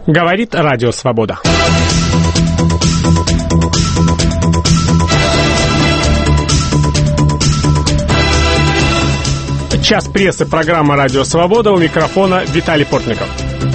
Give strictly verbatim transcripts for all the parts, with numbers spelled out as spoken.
Говорит Радио Свобода. Час прессы, программа «Радио Свобода», у микрофона Виталий Портников.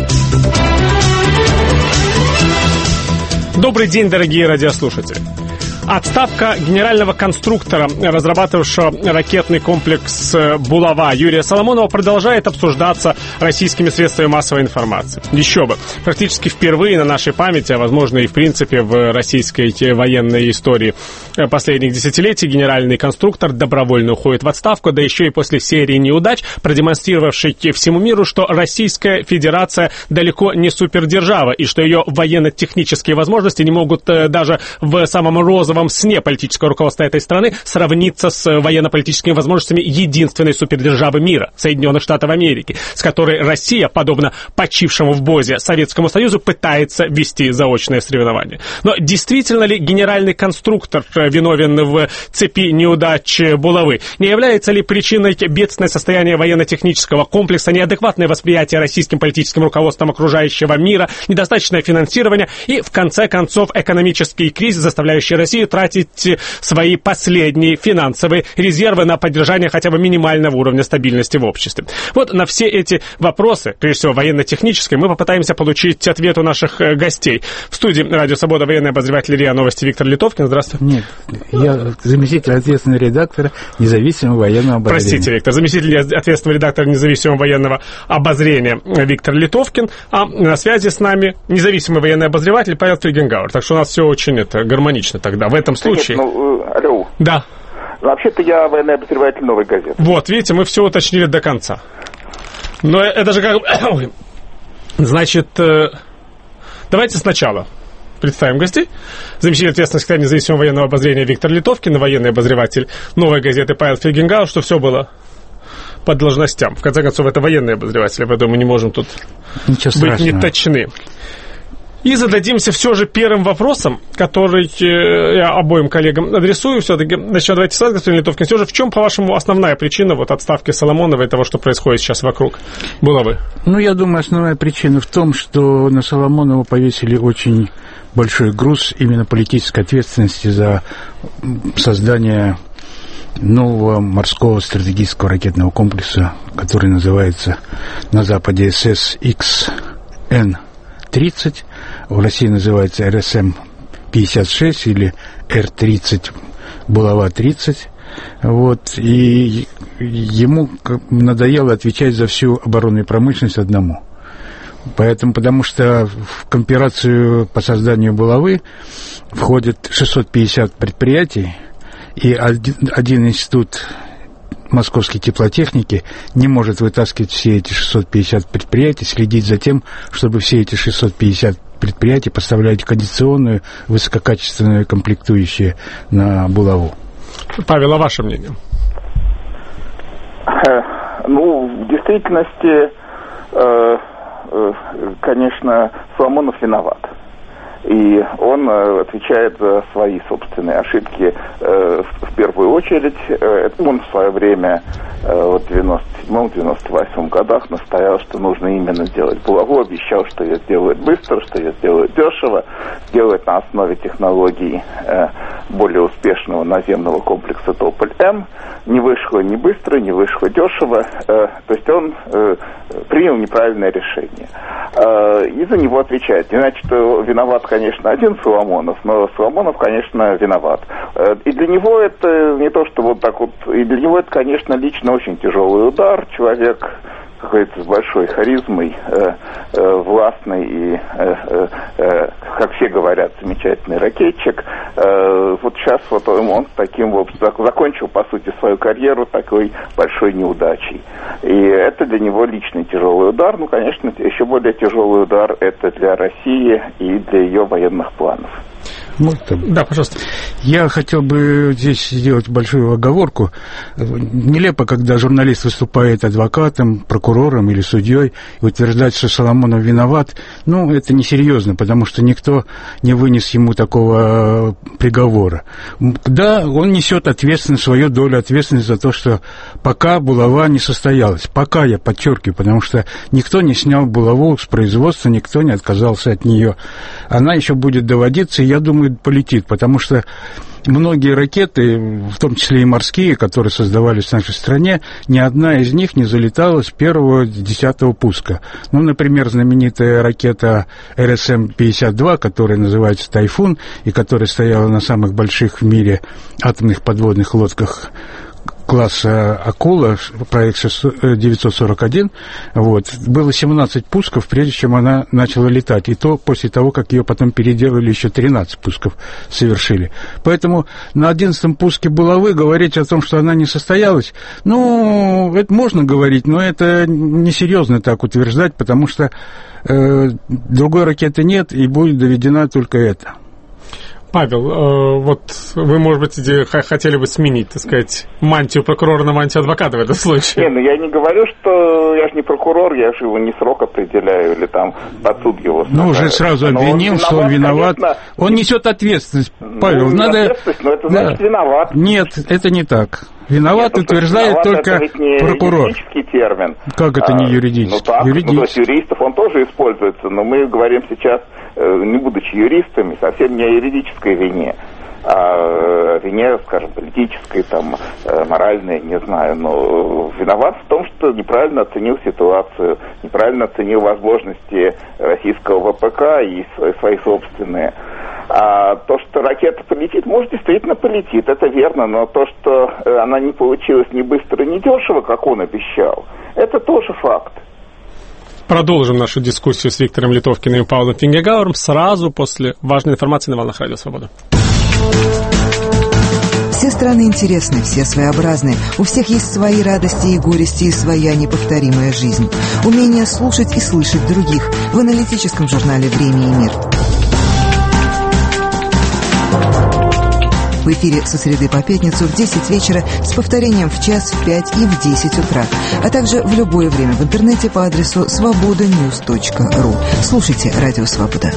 Добрый день, дорогие радиослушатели. Отставка генерального конструктора, разрабатывавшего ракетный комплекс «Булава» Юрия Соломонова продолжает обсуждаться российскими средствами массовой информации. Еще бы. Практически впервые на нашей памяти, а возможно и в принципе в российской военной истории последних десятилетий, генеральный конструктор добровольно уходит в отставку, да еще и после серии неудач, продемонстрировавшей всему миру, что Российская Федерация далеко не супердержава и что ее военно-технические возможности не могут даже в самом розовом в сне политического руководства этой страны сравниться с военно-политическими возможностями единственной супердержавы мира, Соединенных Штатов Америки, с которой Россия, подобно почившему в БОЗе Советскому Союзу, пытается вести заочное соревнование. Но действительно ли генеральный конструктор виновен в цепи неудач Булавы? Не является ли причиной бедственное состояние военно-технического комплекса, неадекватное восприятие российским политическим руководством окружающего мира, недостаточное финансирование и, в конце концов, экономический кризис, заставляющий Россию тратить свои последние финансовые резервы на поддержание хотя бы минимального уровня стабильности в обществе? Вот на все эти вопросы, прежде всего военно-технические, мы попытаемся получить ответ у наших гостей. В студии «Радио Свобода» военный обозреватель РИА Новости Виктор Литовкин. Здравствуйте. Нет, я заместитель ответственного редактора независимого военного обозрения. Простите, Виктор, заместитель ответственного редактора независимого военного обозрения Виктор Литовкин, а на связи с нами независимый военный обозреватель Павел Фельгенгауэр. Так что у нас все очень это, гармонично тогда. В этом случае... Нет, ну, алло. Да. Вообще-то я военный обозреватель «Новой газеты». Вот, видите, мы все уточнили до конца. Но это же как... Значит, давайте сначала представим гостей. Заместитель ответственного секретаря независимого военного обозрения Виктор Литовкин, военный обозреватель «Новой газеты» Павел Фельгенгауэр, что все было по должностям. В конце концов, это военные обозреватели, поэтому мы не можем тут Ничего быть страшного. неточны. И зададимся все же первым вопросом, который я обоим коллегам адресую. Все-таки, значит, давайте с вас, господин Литовкин, все же в чем, по-вашему, основная причина вот отставки Соломонова и того, что происходит сейчас вокруг Булавы? Ну, я думаю, основная причина в том, что на Соломонова повесили очень большой груз именно политической ответственности за создание нового морского стратегического ракетного комплекса, который называется на Западе эс эс икс эн тридцать, в России называется эр эс эм пятьдесят шесть или эр тридцать, Булава тридцать. Вот, и ему надоело отвечать за всю оборонную промышленность одному. Поэтому, потому что в кооперацию по созданию Булавы входит шестьсот пятьдесят предприятий, и один, один институт Московской теплотехники не может вытаскивать все эти шестьсот пятьдесят предприятий, следить за тем, чтобы все эти шестьсот пятьдесят предприятий поставляли кондиционную, высококачественную комплектующие на Булаву. Павел, а ваше мнение? Ну, в действительности, э, э, конечно, Соломонов виноват. И он э, отвечает за свои собственные ошибки э, в, в первую очередь. Э, он в свое время, э, вот в девяносто седьмом — девяносто восьмом годах настоял, что нужно именно сделать Булаву, обещал, что ее сделают быстро, что ее сделают дешево, сделают на основе технологий э, более успешного наземного комплекса Тополь-М. Не вышло ни быстро, не вышло дешево. Э, то есть он э, принял неправильное решение. Э, и за него отвечает. Не значит, что виноват, конечно, один Соломонов, но Соломонов, конечно, виноват. И для него это не то, что вот так вот... И для него это, конечно, лично очень тяжелый удар. Человек, как говорится, с большой харизмой, э, э, властный и, э, э, как все говорят, замечательный ракетчик. Э, вот сейчас вот он, он таким вот закончил, по сути, свою карьеру такой большой неудачей. И это для него личный тяжелый удар. Ну, конечно, еще более тяжелый удар это для России и для ее военных планов. Можно? Да, пожалуйста. Я хотел бы здесь сделать большую оговорку. Нелепо, когда журналист выступает адвокатом, прокурором или судьей и утверждает, что Соломонов виноват. Ну, это несерьезно, потому что никто не вынес ему такого приговора. Да, он несет ответственность, свою долю ответственности за то, что пока булава не состоялась. Пока, я подчеркиваю, потому что никто не снял булаву с производства, никто не отказался от нее. Она еще будет доводиться, и я думаю, полетит, потому что многие ракеты, в том числе и морские, которые создавались в нашей стране, ни одна из них не залетала с первого десятого пуска. Ну, например, знаменитая ракета эр эс эм пятьдесят два, которая называется «Тайфун», и которая стояла на самых больших в мире атомных подводных лодках класса «Акула», проект девятьсот сорок один, вот, было семнадцать пусков, прежде чем она начала летать, и то после того, как ее потом переделали, еще тринадцать пусков совершили. Поэтому на одиннадцатом пуске булавы говорить о том, что она не состоялась, ну, это можно говорить, но это несерьезно так утверждать, потому что э, другой ракеты нет, и будет доведена только эта. Павел, э, вот вы, может быть, хотели бы сменить, так сказать, мантию прокурора на мантию адвоката в этом случае? Не, ну я не говорю, что я же не прокурор, я же его не срок определяю или там под суд его ставлю. Ну, уже сразу обвинил, он что он виноват. Конечно, он несет ответственность, Павел. Ну, надо... ответственность, но это значит да. виноват. Нет, это не так. Виноват Нет, утверждает виноват, только это ведь не прокурор. Юридический термин. Как это не юридический? Ну так, юридический. Ну, то есть юристов он тоже используется, но мы говорим сейчас, не будучи юристами, совсем не о юридической вине, а о вине, скажем, политической, там, моральной, не знаю, но виноват в том, что неправильно оценил ситуацию, неправильно оценил возможности российского ВПК и свои собственные. А то, что ракета полетит, может, действительно полетит, это верно, но то, что она не получилась ни быстро, ни дешево, как он обещал, это тоже факт. Продолжим нашу дискуссию с Виктором Литовкиным и Павлом Фингегауэром сразу после важной информации на волнах Радио Свобода. Все страны интересны, все своеобразны. У всех есть свои радости и горести, и своя неповторимая жизнь. Умение слушать и слышать других в аналитическом журнале «Время и мир». В эфире со среды по пятницу в десять вечера с повторением в час, в пять и в десять утра, а также в любое время в интернете по адресу свобода ньюс точка ру. Слушайте «Радио Свобода».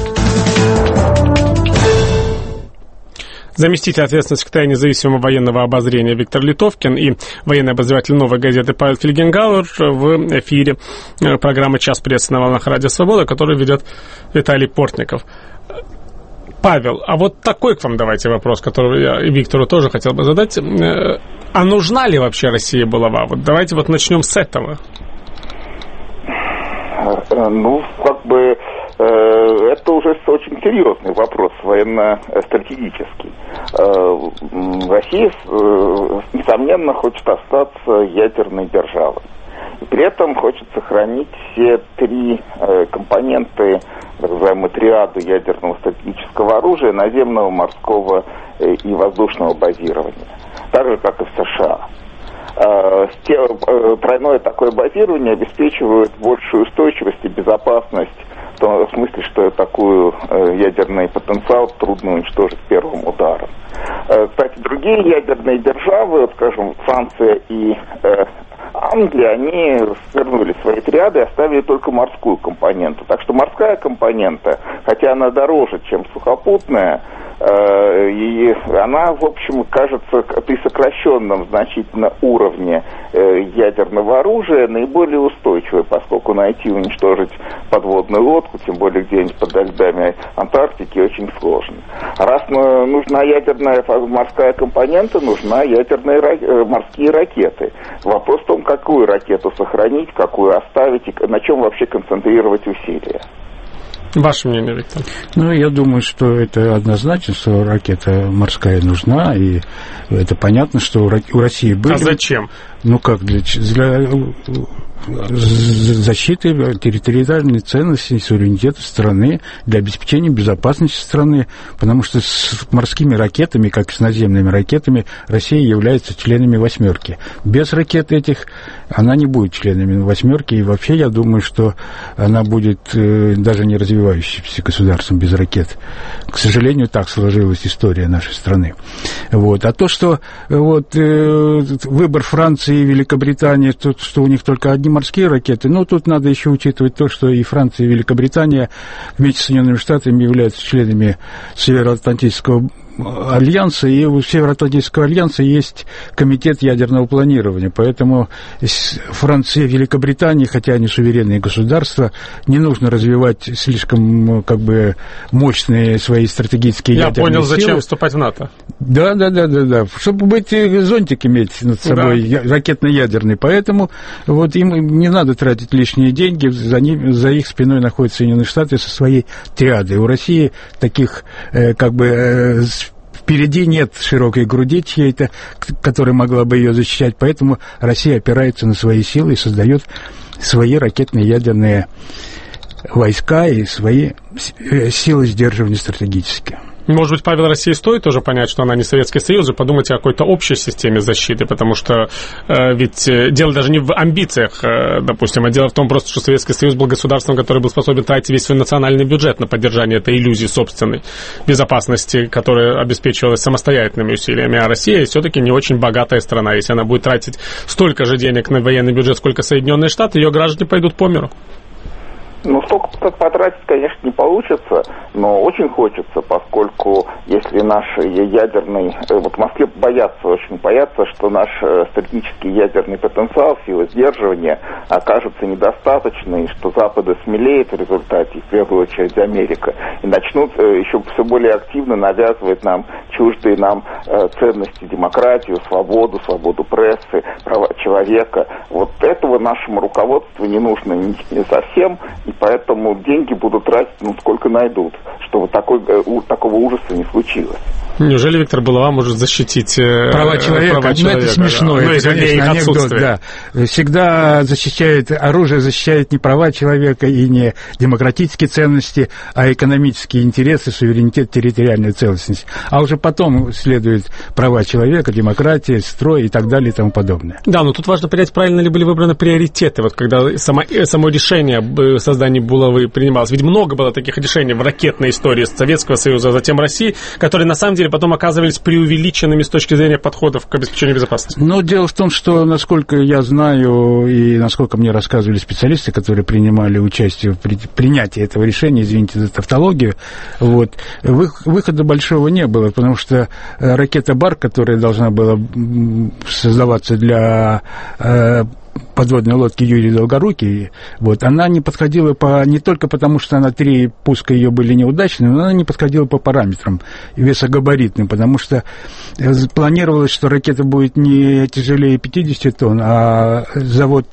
Заместитель ответственного секретаря независимого военного обозрения Виктор Литовкин и военный обозреватель «Новой газеты» Павел Фингегауэр в эфире программы «Час прессы» на волнах Радио Свобода, которую ведет Виталий Портников. Павел, а вот такой к вам давайте вопрос, который я и Виктору тоже хотел бы задать. А нужна ли вообще России булава? Вот давайте вот начнем с этого. Ну, как бы это уже очень серьезный вопрос, военно-стратегический. Россия, несомненно, хочет остаться ядерной державой. И при этом хочет сохранить все три э, компоненты, так называемую триаду ядерного стратегического оружия, наземного, морского э, и воздушного базирования. Так же, как и в США. Э, те, э, тройное такое базирование обеспечивает большую устойчивость и безопасность, в том смысле, что такой э, ядерный потенциал трудно уничтожить первым ударом. Э, кстати, другие ядерные державы, вот, скажем, Франция и э, Англия, они свернули свои триады и оставили только морскую компоненту. Так что морская компонента, хотя она дороже, чем сухопутная, э, и она, в общем, кажется при сокращенном значительно уровне э, ядерного оружия наиболее устойчивой, поскольку найти и уничтожить подводную лодку, тем более где-нибудь под льдами Антарктики, очень сложно. Раз нужна ядерная морская компонента, нужна ядерные э, морские ракеты. Вопрос в том, какую ракету сохранить, какую оставить и на чем вообще концентрировать усилия. Ваше мнение, Виктор? Ну, я думаю, что это однозначно, что ракета морская нужна, и это понятно, что у России были... А зачем? Ну, как, для... для защиты территориальной ценности и суверенитета страны, для обеспечения безопасности страны, потому что с морскими ракетами, как и с наземными ракетами, Россия является членами «восьмерки». Без ракет этих она не будет членами «восьмерки», и вообще я думаю, что она будет э, даже не развивающимся государством без ракет. К сожалению, так сложилась история нашей страны. Вот. А то, что вот, э, выбор Франции и Великобритании, то, что у них только одни морские ракеты, ну, тут надо еще учитывать то, что и Франция, и Великобритания вместе с Соединенными Штатами являются членами Североатлантического альянса, и у Североатлантического альянса есть комитет ядерного планирования, поэтому Франции и Великобритании, хотя они суверенные государства, не нужно развивать слишком как бы мощные свои стратегические Я ядерные понял, силы. зачем вступать в НАТО. Да, да, да, да, да. Чтобы быть зонтик иметь над собой, да. Ракетно-ядерный. Поэтому вот им не надо тратить лишние деньги, за, ним, за их спиной находятся Соединенные Штаты со своей триадой. У России таких э, как бы э, впереди нет широкой груди чьей-то, которая могла бы ее защищать, поэтому Россия опирается на свои силы и создает свои ракетные ядерные войска и свои силы сдерживания стратегические. Может быть, Павел, России стоит тоже понять, что она не Советский Союз, и подумать о какой-то общей системе защиты, потому что э, ведь дело даже не в амбициях, э, допустим, а дело в том просто, что Советский Союз был государством, которое был способен тратить весь свой национальный бюджет на поддержание этой иллюзии собственной безопасности, которая обеспечивалась самостоятельными усилиями, а Россия все-таки не очень богатая страна. Если она будет тратить столько же денег на военный бюджет, сколько Соединенные Штаты, ее граждане пойдут по миру. Ну, столько потратить, конечно, не получится, но очень хочется, поскольку если наш ядерный... Вот в Москве боятся, очень боятся, что наш стратегический ядерный потенциал, сила сдерживания окажется недостаточной, что Запад смелеет в результате, в первую очередь Америка, и начнут еще все более активно навязывать нам чуждые нам ценности, демократию, свободу, свободу прессы, права человека. Вот этого нашему руководству не нужно не совсем, и поэтому деньги будут тратить, ну, сколько найдут, чтобы такой, у, такого ужаса не случилось. Неужели Виктор Булава может защитить э, права человека? Права человека? Ну, это смешно. Да. Это, ну, конечно, анекдот, да. Всегда защищает, оружие защищает не права человека и не демократические ценности, а экономические интересы, суверенитет, территориальную целостность. А уже потом следуют права человека, демократия, строй и так далее и тому подобное. Да, но тут важно понять, правильно ли были выбраны приоритеты. Вот когда само, само решение создания Булавы принималось. Ведь много было таких решений в ракетной истории Советского Союза, а затем России, которые на самом деле потом оказывались преувеличенными с точки зрения подходов к обеспечению безопасности. Но дело в том, что, насколько я знаю и насколько мне рассказывали специалисты, которые принимали участие в принятии этого решения, извините за тавтологию, вот, выхода большого не было, потому что ракета «Бар», которая должна была создаваться для подводной лодки Юрий Долгорукий, вот, она не подходила по, не только потому, что она три пуска ее были неудачные, но она не подходила по параметрам весогабаритным, потому что планировалось, что ракета будет не тяжелее пятидесяти тонн, а завод,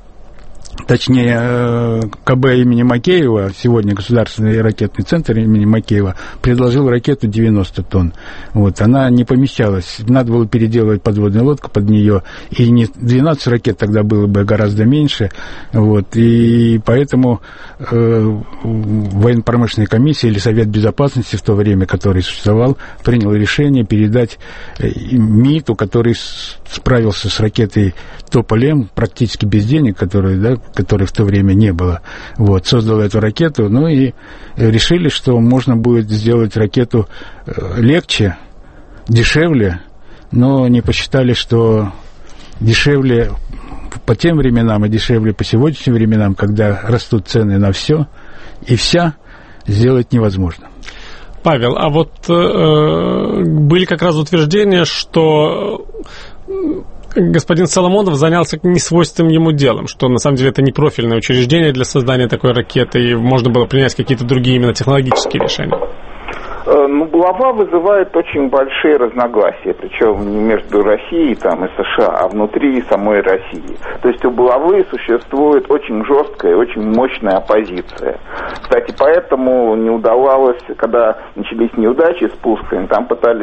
точнее, КБ имени Макеева, сегодня Государственный ракетный центр имени Макеева, предложил ракету девяносто тонн. Вот, она не помещалась. Надо было переделывать подводную лодку под нее, и не двенадцать ракет тогда было бы гораздо меньше. Вот, и поэтому э, военно-промышленная комиссия или Совет Безопасности в то время, который существовал, принял решение передать МИТу, который справился с ракетой Тополь-М практически без денег, которые, да, которой в то время не было. Вот, создал эту ракету, ну и решили, что можно будет сделать ракету легче, дешевле, но не посчитали, что дешевле по тем временам и дешевле по сегодняшним временам, когда растут цены на все и вся, сделать невозможно. Павел, а вот э, были как раз утверждения, что господин Соломонов занялся несвойственным ему делом, что на самом деле это не профильное учреждение для создания такой ракеты, и можно было принять какие-то другие именно технологические решения. Ну, булава вызывает очень большие разногласия, причем не между Россией там, и США, а внутри самой России. То есть у булавы существует очень жесткая, очень мощная оппозиция. Кстати, поэтому не удавалось, когда начались неудачи с пусками, там пытались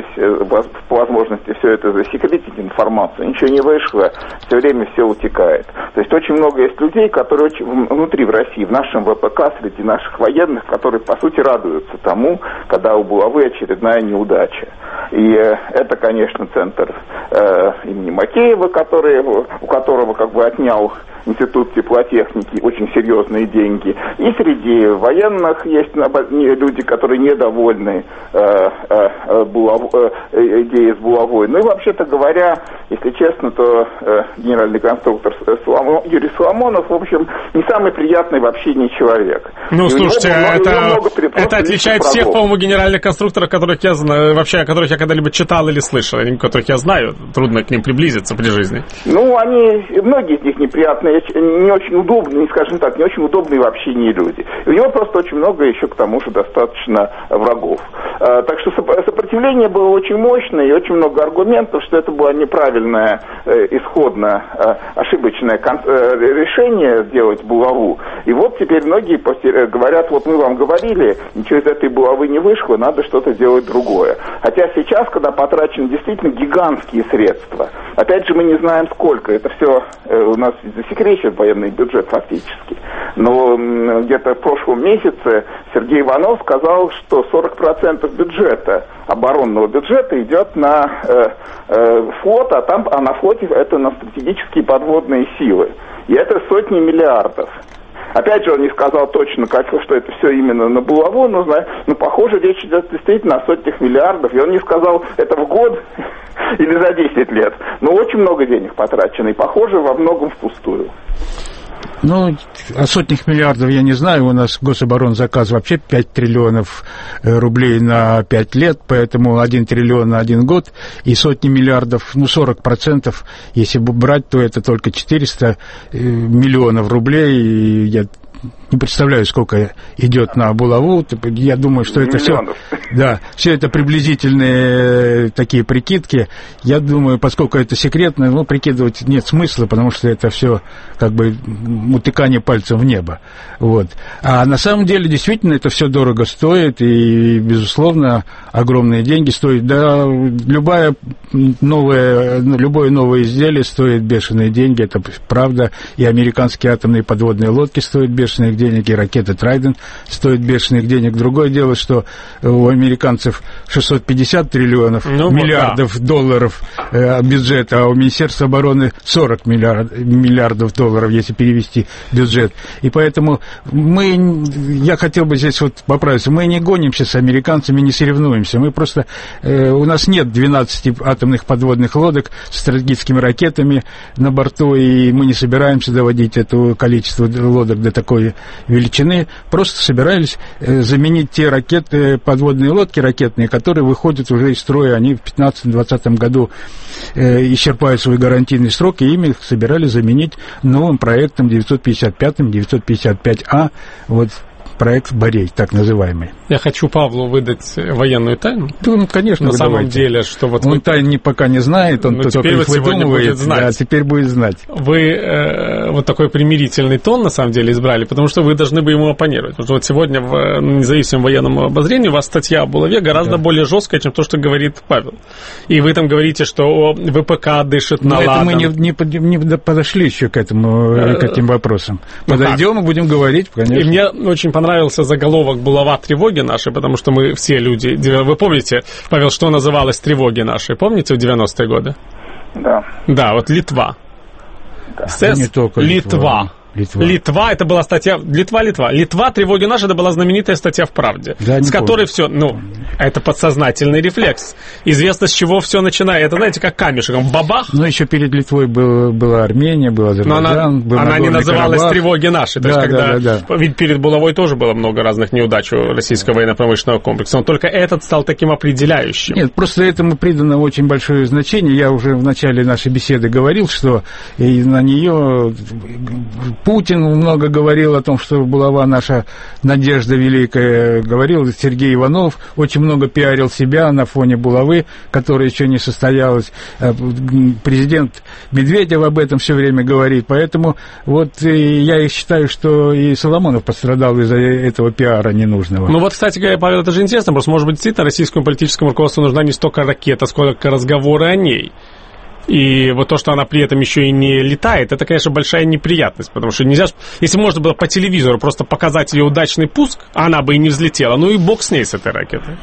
по возможности все это засекретить, информацию, ничего не вышло, все время все утекает. То есть очень много есть людей, которые очень, внутри в России, в нашем ВПК, среди наших военных, которые, по сути, радуются тому, когда у булавы очередная неудача. И э, это, конечно, центр э, имени Макеева, который, у которого как бы отнял Институт теплотехники очень серьезные деньги. И среди военных есть люди, которые недовольны э, э, булав, э, идеей с булавой. Ну и вообще-то говоря, если честно, то э, генеральный конструктор Соломон, Юрий Соломонов, в общем, не самый приятный в общении человек. Ну, и слушайте, много, это, много, это отличает всех, по-моему, генеральных конструкторов, которых я знаю, вообще, которых я когда-либо читал или слышал, которых я знаю, трудно к ним приблизиться при жизни. Ну, они, многие из них неприятные, не очень удобные, скажем так, не очень удобные в общении люди. И у него просто очень много еще, к тому же, достаточно врагов. А, так что сопротивление было очень мощное, и очень много аргументов, что это было неправильное, э, исходно э, ошибочное кон- э, решение сделать булаву. И вот теперь многие говорят, вот мы вам говорили, ничего из этой булавы не вышло, надо что-то делать другое. Хотя сейчас, когда потрачены действительно гигантские средства, опять же, мы не знаем сколько, это все э, у нас засекречен военный бюджет фактически. Но где-то в прошлом месяце Сергей Иванов сказал, что сорок процентов бюджета, оборонного бюджета, идет на э, э, флот, а там, а на флоте это на стратегические подводные силы. И это сотни миллиардов. Опять же, он не сказал точно, как, что это все именно на булаву, но, но похоже, речь идет действительно о сотнях миллиардов. И он не сказал, это в год или за десять лет. Но очень много денег потрачено, и похоже, во многом впустую. Ну, о сотнях миллиардов я не знаю. У нас Гособоронзаказ вообще пять триллионов рублей на пять лет, поэтому один триллион на один год и сотни миллиардов, ну, сорок процентов, если брать, то это только четыреста миллионов рублей. И я не представляю, сколько идет на булаву. Я думаю, что это все, да, все это приблизительные такие прикидки. Я думаю, поскольку это секретно, ну, прикидывать нет смысла, потому что это все как бы утыкание пальцем в небо. Вот. А на самом деле, действительно, это все дорого стоит, и, безусловно, огромные деньги стоит. Да, любая новое, любое новое изделие стоит бешеные деньги, это правда. И американские атомные подводные лодки стоят бешеных денег, и ракеты Trident стоят бешеных денег. Другое дело, что у американцев шестьсот пятьдесят триллионов, ну, миллиардов вот, да. долларов э, бюджета, а у Министерства обороны сорок миллиард, миллиардов долларов, если перевести бюджет. И поэтому мы, я хотел бы здесь вот поправиться, мы не гонимся с американцами, не соревнуемся. Мы просто, э, у нас нет двенадцати атомных подводных лодок с стратегическими ракетами на борту, и мы не собираемся доводить это количество лодок до такой величины. Просто собирались э, заменить те ракеты, подводные лодки ракетные, которые выходят уже из строя. Они в пятнадцатом-двадцатом году э, исчерпают свой гарантийный срок, и ими собирались заменить новым проектом девятьсот пятьдесят пятым, девятьсот пятьдесят пять А, вот проект «Борей», так называемый. Я хочу Павлу выдать военную тайну. Ну, конечно, на самом давайте. деле, что вот он вы... тайн пока не знает, он только их вот выдумывает, да, теперь будет знать. Вы э, вот такой примирительный тон, на самом деле, избрали, потому что вы должны бы ему оппонировать. Потому что вот сегодня в независимом военном обозрении у вас статья о булаве гораздо да. более жесткая, чем то, что говорит Павел. И вы там говорите, что ВПК дышит на ладан. Но это мы не, не, не подошли еще к, этому, к этим вопросам. Подойдем и будем говорить, конечно. И мне очень понравился заголовок «Булава тревоги наши», потому что мы все люди... Вы помните, Павел, что называлось «Тревоги наши»? Помните в девяностые годы? Да. Да, вот Литва. Да. СС, не только Литва. Литва. Литва. Литва, это была статья... Литва, Литва. Литва, тревоги наши, это была знаменитая статья в «Правде», да, с которой помню. все... Ну, это подсознательный рефлекс. Известно, с чего все начинает. Это, знаете, как камешком. Бабах. Ну, еще перед Литвой был, была Армения, был Азербайджан, Но она, был она не называлась Карабах. «Тревоги наши». То да, есть, когда... да, да, да. Ведь перед булавой тоже было много разных неудач у российского военно-промышленного комплекса. Но только этот стал таким определяющим. Нет, просто этому придано очень большое значение. Я уже в начале нашей беседы говорил, что и на нее Путин много говорил о том, что булава наша надежда великая. Говорил Сергей Иванов, очень много пиарил себя на фоне булавы, которая еще не состоялась. Президент Медведев об этом все время говорит. Поэтому вот я и считаю, что и Соломонов пострадал из-за этого пиара ненужного. Ну вот, кстати говоря, Павел, это же интересно, просто, может быть, действительно российскому политическому руководству нужна не столько ракета, сколько разговоры о ней. И вот то, что она при этом еще и не летает, это, конечно, большая неприятность, потому что нельзя, если можно было по телевизору просто показать ее удачный пуск, она бы и не взлетела, ну и бог с ней, с этой ракетой.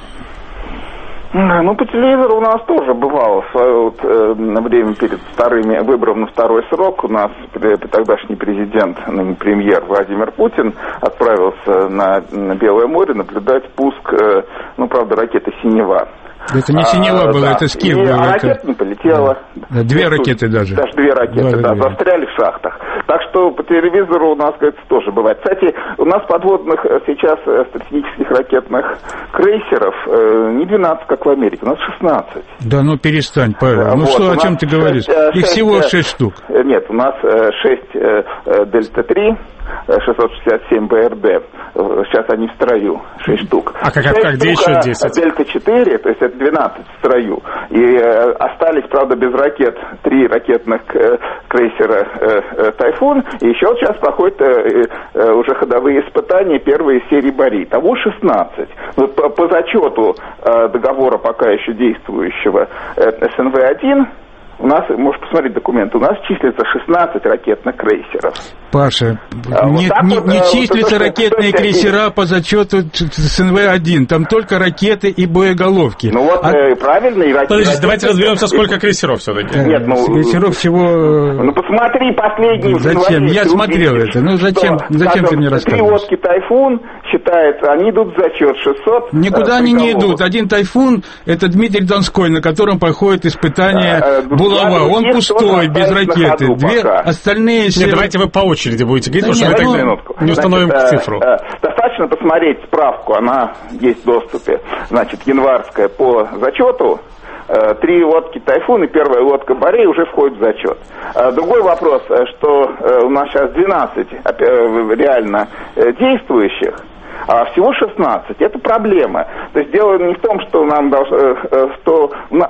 Ну, по телевизору у нас тоже бывало в свое вот, э, время перед вторыми выборами на второй срок. У нас тогдашний президент, ныне премьер Владимир Путин отправился на, на Белое море наблюдать пуск, э, ну, правда, ракеты «Синева». Это не «Синева» а, было, да. Это «Скиф» был. А это... ракета не полетела. Да. Две ракеты даже. Даже две ракеты, да, да, застряли в шахтах. Так что по телевизору у нас, кажется, тоже бывает. Кстати, у нас подводных сейчас стратегических ракетных крейсеров не двенадцать, как в Америке, у нас шестнадцать. Да ну перестань, Павел. Ну вот, что, о чем ты говоришь? шесть, Их всего шесть штук. Нет, у нас шесть Дельта-три, шестьсот шестьдесят семь БРД. Сейчас они в строю, шесть штук. А как, как где еще десять? Дельта-четыре, то есть это двенадцать в строю. И э, остались, правда, без ракет три ракетных э, крейсера э, э, «Тайфун». И еще вот сейчас проходят э, э, уже ходовые испытания первой серии «Бори». Того шестнадцать. Вот по, по зачету э, договора пока еще действующего э, эс эн вэ один... У нас, можешь посмотреть документы, у нас числится шестнадцать ракетных крейсеров. Паша, а не, вот не, вот, не вот числятся это, ракетные это, крейсера по зачету эс эн вэ один, там только ракеты и боеголовки. Ну вот, а... э, правильно, и ракеты. Подождите, давайте разберемся, сколько крейсеров все-таки. Нет, ну... Крейсеров всего... Ну посмотри последний... Зачем? Я смотрел это. Ну зачем, что, зачем скажем, ты мне рассказываешь? Три лодки «Тайфун» считается, они идут в зачет шестьсот. Никуда они не идут. Один «Тайфун» — это Дмитрий Донской, на котором проходит испытание а, булава. Он пустой, без ракеты. Две остальные... Нет, давайте вы по очереди будете говорить, потому что мы тогда не установим Значит, цифру. Э, э, достаточно посмотреть справку, она есть в доступе. Значит, январская по зачету. Э, три лодки «Тайфун» и первая лодка «Борей» уже входит в зачет. Э, другой вопрос, что э, у нас сейчас двенадцать э, реально э, действующих, а всего шестнадцать. Это проблема. То есть дело не в том, что нам должно, что мы,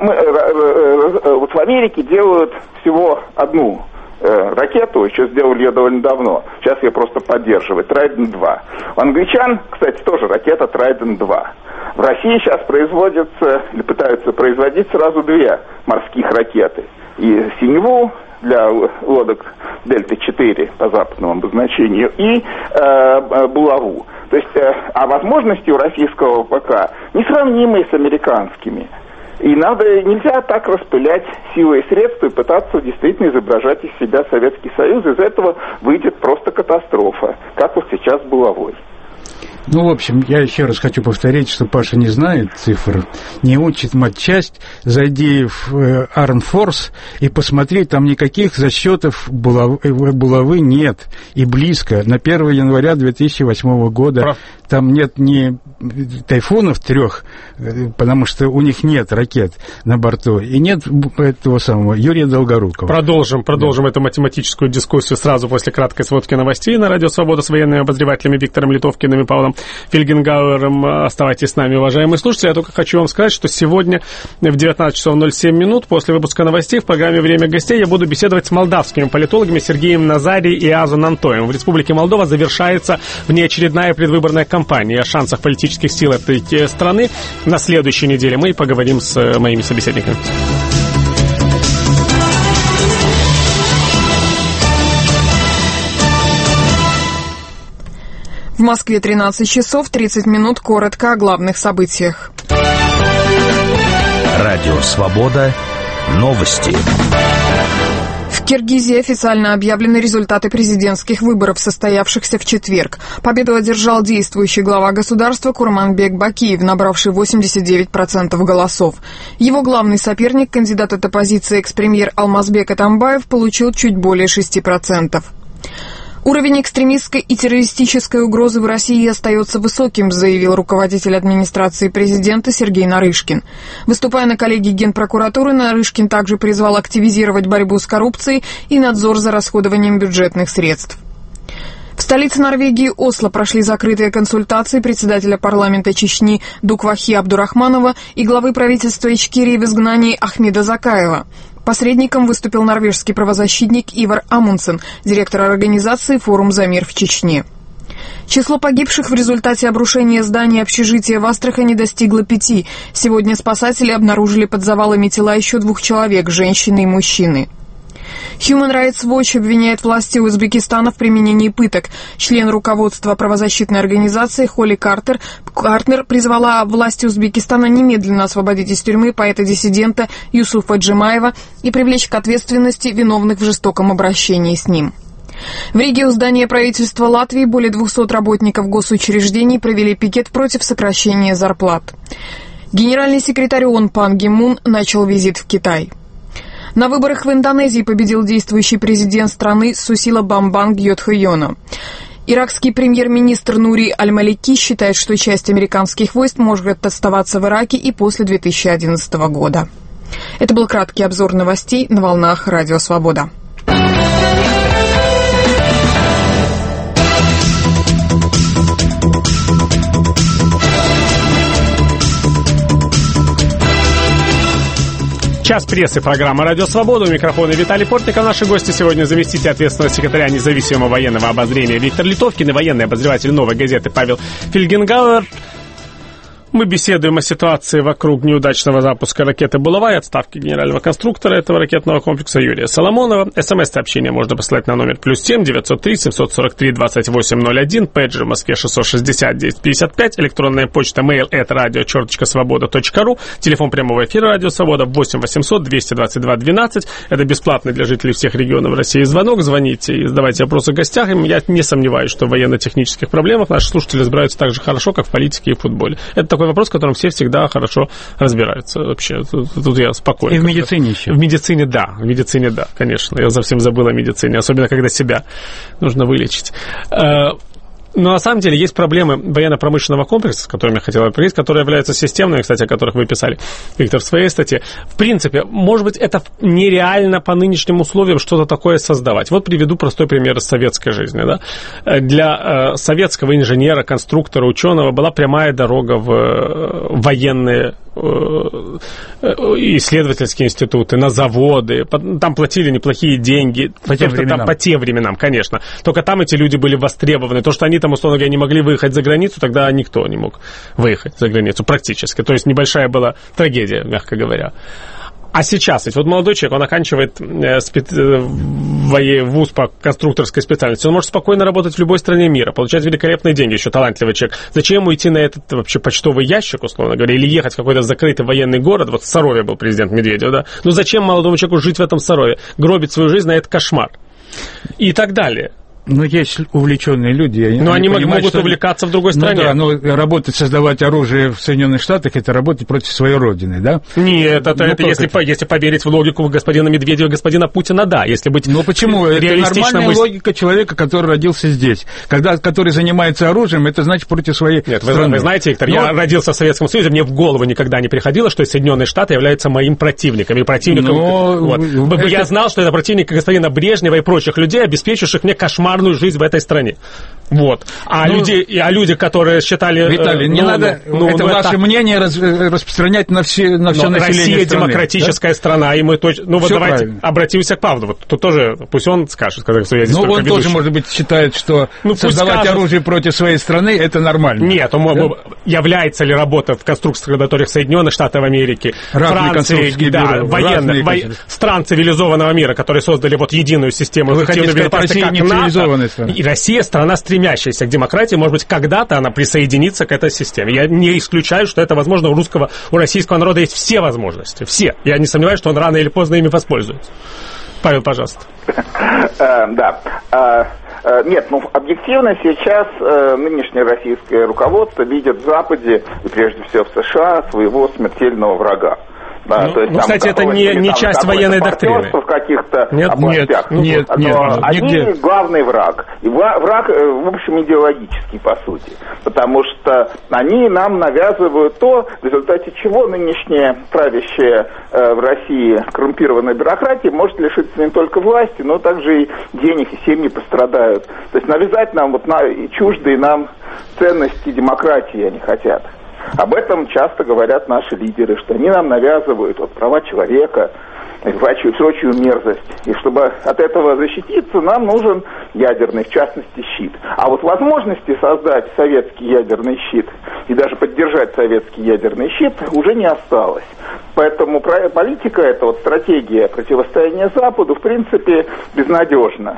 вот в Америке делают всего одну ракету, еще сделали ее довольно давно. Сейчас ее просто поддерживают. Трайдент два. У англичан, кстати, тоже ракета Трайдент два. В России сейчас производятся, или пытаются производить сразу две морских ракеты. И «Синеву» для лодок Дельта-четыре по западному обозначению и э, булаву. То есть, э, а возможности у российского ПК несравнимые с американскими. И надо, нельзя так распылять силы и средства и пытаться действительно изображать из себя Советский Союз. Из этого выйдет просто катастрофа, как вот сейчас с булавой. Ну, в общем, я еще раз хочу повторить, что Паша не знает цифр, не учит матчасть. Зайди в Armed Force и посмотри, там никаких засчетов булавы, булавы нет. И близко. На первое января две тысячи восьмого года Прав. Там нет ни «Тайфунов» трех, потому что у них нет ракет на борту, и нет этого самого Юрия Долгорукова. Продолжим, продолжим да. эту математическую дискуссию сразу после краткой сводки новостей на Радио Свобода с военными обозревателями Виктором Литовкиным и Павлом Фельгенгауэром. Оставайтесь с нами, уважаемые слушатели. Я только хочу вам сказать, что сегодня в девятнадцать часов ноль семь минут после выпуска новостей в программе «Время гостей» я буду беседовать с молдавскими политологами Сергеем Назари и Азом Антоем. В Республике Молдова завершается внеочередная предвыборная кампания. О шансах политических сил этой страны на следующей неделе мы поговорим с моими собеседниками. В Москве тринадцать часов тридцать минут. Коротко о главных событиях. Радио «Свобода». Новости. В Киргизии официально объявлены результаты президентских выборов, состоявшихся в четверг. Победу одержал действующий глава государства Курманбек Бакиев, набравший восемьдесят девять процентов голосов. Его главный соперник, кандидат от оппозиции экс-премьер Алмазбек Атамбаев, получил чуть более шесть процентов. Уровень экстремистской и террористической угрозы в России остается высоким, заявил руководитель администрации президента Сергей Нарышкин. Выступая на коллегии Генпрокуратуры, Нарышкин также призвал активизировать борьбу с коррупцией и надзор за расходованием бюджетных средств. В столице Норвегии Осло прошли закрытые консультации председателя парламента Чечни Дуквахи Абдурахманова и главы правительства Ичкерии в изгнании Ахмеда Закаева. Посредником выступил норвежский правозащитник Ивар Амундсен, директор организации «Форум за мир в Чечне». Число погибших в результате обрушения здания общежития в Астрахани достигло пяти. Сегодня спасатели обнаружили под завалами тела еще двух человек, женщины и мужчины. Human Rights Watch обвиняет власти Узбекистана в применении пыток. Член руководства правозащитной организации Холли Картер Картнер призвала власти Узбекистана немедленно освободить из тюрьмы поэта-диссидента Юсуфа Джемаева и привлечь к ответственности виновных в жестоком обращении с ним. В Риге у здания правительства Латвии более двухсот работников госучреждений провели пикет против сокращения зарплат. Генеральный секретарь ООН Пан Ги Мун начал визит в Китай. На выборах в Индонезии победил действующий президент страны Сусила Бамбанг Йодхойона. Иракский премьер-министр Нури Аль-Малики считает, что часть американских войск может оставаться в Ираке и после две тысячи одиннадцатого года. Это был краткий обзор новостей на волнах Радио Свобода. Час прессы, программа «Радио Свобода». У микрофона Виталий Портников. Наши гости сегодня заместитель ответственного секретаря независимого военного обозрения Виктор Литовкин и военный обозреватель «Новой газеты» Павел Фельгенгауэр. Мы беседуем о ситуации вокруг неудачного запуска ракеты «Булава» и отставки генерального конструктора этого ракетного комплекса Юрия Соломонова. СМС-сообщение можно послать на номер плюс семь девятьсот три семьсот сорок три двадцать восемь ноль один, пейджер в Москве шестьсот шестьдесят девять пятьдесят пять, электронная почта mail at radio черточка свобода точка ру, телефон прямого эфира «Радио Свобода» восемь восемьсот двести двадцать два двенадцать. Это бесплатный для жителей всех регионов России звонок. Звоните и задавайте вопросы в гостях. Я не сомневаюсь, что в военно-технических проблемах наши слушатели разбираются так же хорошо, как в политике и футболе. Это такой вопрос, в котором все всегда хорошо разбираются. Вообще, тут, тут я спокойно. И в медицине еще. В медицине, да. В медицине, да, конечно. Я совсем забыл о медицине, особенно когда себя нужно вылечить. Но на самом деле есть проблемы военно-промышленного комплекса, с которыми я хотел поговорить, которые являются системными, кстати, о которых вы писали, Виктор, в своей статье. В принципе, может быть, это нереально по нынешним условиям что-то такое создавать. Вот приведу простой пример из советской жизни. Да? Для э, советского инженера, конструктора, ученого была прямая дорога в э, военные исследовательские институты, на заводы. Там платили неплохие деньги. По тем временам. Там, по тем временам, конечно. Только там эти люди были востребованы. То, что они там, условно говоря, не могли выехать за границу, тогда никто не мог выехать за границу практически. То есть небольшая была трагедия, мягко говоря. А сейчас, ведь вот молодой человек, он оканчивает э, спе- э, вуз по конструкторской специальности, он может спокойно работать в любой стране мира, получать великолепные деньги, еще талантливый человек. Зачем ему идти на этот вообще почтовый ящик, условно говоря, или ехать в какой-то закрытый военный город? Вот в Сарове был президент Медведев, да? Ну зачем молодому человеку жить в этом Сарове, гробить свою жизнь на этот кошмар? И так далее. Но есть увлеченные люди. Но они, они понимают, могут что... увлекаться в другой стране. Ну да, но работать, создавать оружие в Соединенных Штатах, это работать против своей родины, да? Нет, это, ну, это если, это? если поверить в логику господина Медведева и господина Путина, да. Если быть Но почему? Это нормальная вы... логика человека, который родился здесь. Когда, который занимается оружием, это значит против своей Нет, страны. Вы, вы знаете, Виктор, но... я родился в Советском Союзе, мне в голову никогда не приходило, что Соединенные Штаты являются моим противником. Или противником... Но... Вот. Это... Я знал, что это противник господина Брежнева и прочих людей, обеспечивших мне кошмарную жизнь в этой стране. стране. Вот. А, ну, люди, а люди, которые считали... Виталий, не ну, надо ну, это ну, ваше это... мнение раз, распространять на все, на все население Россия страны. демократическая да? страна, и мы точно... Ну, вот Всё давайте правильно. Обратимся к Павлу. Вот тут тоже, пусть он скажет, что я здесь Ну, он ведущий. тоже, может быть, считает, что ну, создавать оружие против своей страны, это нормально. Нет, он, да? является ли работа в конструкторских лабораториях Соединенных Штатов Америки, Франции, да, военных, во... стран цивилизованного мира, которые создали вот единую систему эффективной безопасности, как НАТО, и Россия страна, стремящаяся к демократии, может быть, когда-то она присоединится к этой системе. Я не исключаю, что это возможно. У русского, у российского народа есть все возможности. Все. Я не сомневаюсь, что он рано или поздно ими воспользуется. Павел, пожалуйста. Да. Нет, ну, объективно сейчас нынешнее российское руководство видит в Западе, и прежде всего в США, своего смертельного врага. Да, ну, то есть, ну, там, кстати, это не, не часть военной доктрины. В каких-то нет, областях. Нет, нет, но нет, они нигде. главный враг. И враг, в общем, идеологический, по сути. Потому что они нам навязывают то, в результате чего нынешняя правящая э, в России коррумпированная бюрократия может лишиться не только власти, но также и денег, и семьи пострадают. То есть навязать нам вот на, чуждые нам ценности демократии они хотят. Об этом часто говорят наши лидеры, что они нам навязывают вот, права человека, и прочую мерзость. И чтобы от этого защититься, нам нужен ядерный, в частности, щит. А вот возможности создать советский ядерный щит и даже поддержать советский ядерный щит уже не осталось. Поэтому политика, эта вот стратегия противостояния Западу, в принципе, безнадежна.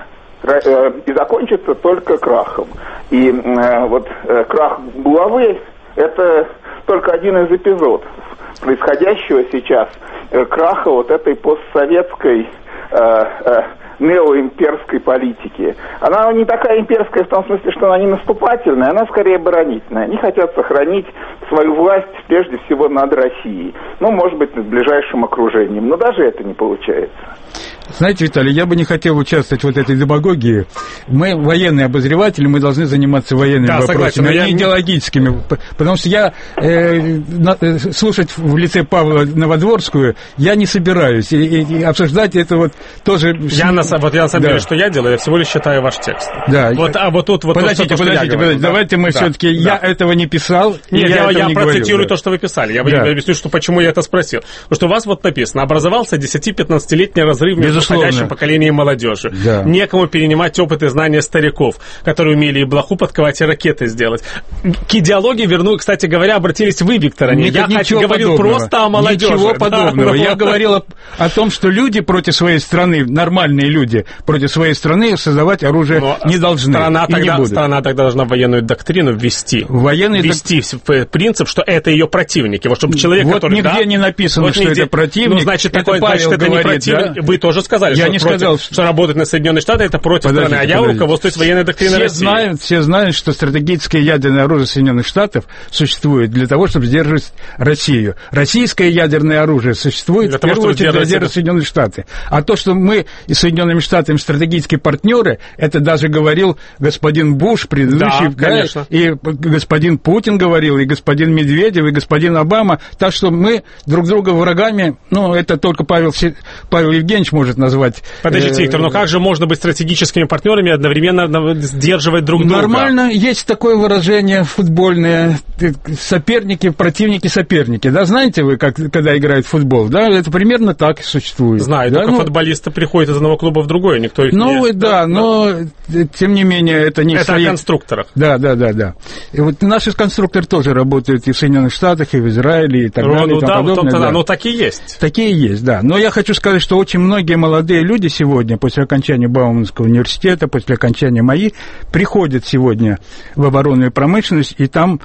И закончится только крахом. И э, вот э, крах булавы — это только один из эпизодов происходящего сейчас э, краха вот этой постсоветской э, э, неоимперской политики. Она не такая имперская в том смысле, что она не наступательная, она скорее оборонительная. Они хотят сохранить свою власть прежде всего над Россией. Ну, может быть, над ближайшим окружением. Но даже это не получается. Знаете, Виталий, я бы не хотел участвовать в вот этой демагогии. Мы военные обозреватели, мы должны заниматься военными да, вопросами, а не я... идеологическими. Потому что я э, на, э, слушать в лице Павла Новодворскую я не собираюсь. И, и, и обсуждать это вот тоже... Я на, вот я на самом да. деле, что я делаю, я всего лишь читаю ваш текст. Да. Вот, а вот тут вот подождите, то, что, подождите, что подождите. Да? Давайте мы да. все-таки... Да. Я этого не писал. Нет, я, я, я не процитирую говорил, то, что вы писали. Я да. объясню, что, почему я это спросил. Потому что у вас вот написано: образовался десяти-пятнадцатилетний разрыв между входящим поколением и молодежи. Да. Некому перенимать опыт и знания стариков, которые умели и блоху подковать, и ракеты сделать. К идеологии верну, кстати говоря, обратились вы, Виктор, а не я говорил подобного. Просто о молодежи. Ничего да, подобного. Да, я говорил о, о том, что люди против своей страны, нормальные люди против своей страны создавать оружие но не должны страна и тогда, не будут. Страна тогда должна военную доктрину ввести. Военную ввести док... принцип, что это ее противники. Вот чтобы человек, вот который... нигде да, не написано, вот что нигде... это противник. Ну, значит, это такой, значит, это говорит, не противник. Да? Вы тоже сказали, я что, не против, сказал, что работать на Соединенные Штаты это против подождите, страны, а я подождите. руководствуюсь военной докриной все России. Знают, все знают, что стратегическое ядерное оружие Соединенных Штатов существует для того, чтобы сдерживать Россию. Российское ядерное оружие существует для в первую того, очередь для сдерживать Соединенные Штаты. А то, что мы и Соединенными Штатами стратегические партнеры, это даже говорил господин Буш, предыдущий, да, конечно. И господин Путин говорил, и господин Медведев, и господин Обама. Так что мы друг друга врагами, ну, это только Павел, Павел Евгеньевич может назвать. Подождите, Виктор, но как же можно быть стратегическими партнерами и одновременно сдерживать друг друга? Нормально, есть такое выражение футбольное: соперники, противники, соперники. Да, знаете вы, как, когда играют в футбол? Да, это примерно так и существует. Знаю, да? только ну, футболисты приходят из одного клуба в другой, никто их ну, не... да, да, но, да. тем не менее, это не... Это свои... о конструкторах. Да, да, да, да. И вот наши конструкторы тоже работают и в Соединенных Штатах, и в Израиле, и так ну, далее, ну, и тому да, подобное. Да, да. ну, такие есть. Такие есть, да. Но я хочу сказать, что очень многие молодые люди сегодня, после окончания Бауманского университета, после окончания МАИ, приходят сегодня в оборонную промышленность, и там